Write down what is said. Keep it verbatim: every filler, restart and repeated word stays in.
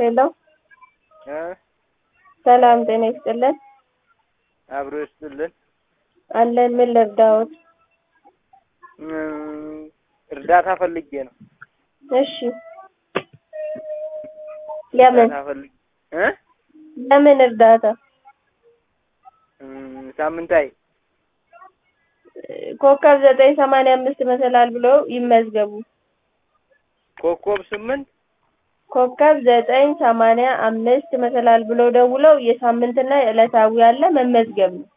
ሄሎ እ ሰላም ጤና ይስጥልን። አብሮ ይስጥልን። አለን ምን ልርዳዎት? እርዳታ ፈልጌ ነው። እሺ ለምን እርዳታ ፈልጌ እ ለምን እርዳታ? ሳምንታዊ ኮከብ ዘጠኝ ሰማንያ አምስት መሰላል ብለው ይመዝገቡ። ኮከብ ስምንት ኮከብ ዘጠኝ ሰማንያ አምስት መሰላል ብለው ደውለው የሳምንትና የዕለታዊ ያለ መመዝገብ ነው።